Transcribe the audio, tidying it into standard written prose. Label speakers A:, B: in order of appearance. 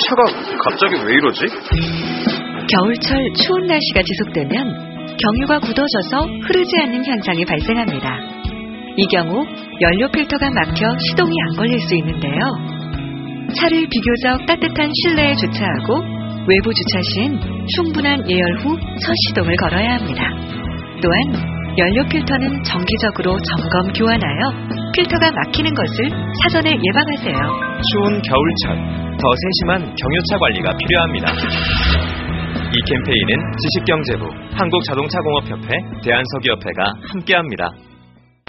A: 차가 갑자기 왜 이러지?
B: 겨울철 추운 날씨가 지속되면 경유가 굳어져서 흐르지 않는 현상이 발생합니다. 이 경우 연료 필터가 막혀 시동이 안 걸릴 수 있는데요. 차를 비교적 따뜻한 실내에 주차하고 외부 주차 시엔 충분한 예열 후 첫 시동을 걸어야 합니다. 또한 연료 필터는 정기적으로 점검 교환하여 필터가 막히는 것을 사전에 예방하세요.
C: 추운 겨울철, 더 세심한 경유차 관리가 필요합니다. 이 캠페인은 지식경제부, 한국자동차공업협회, 대한석유협회가 함께합니다.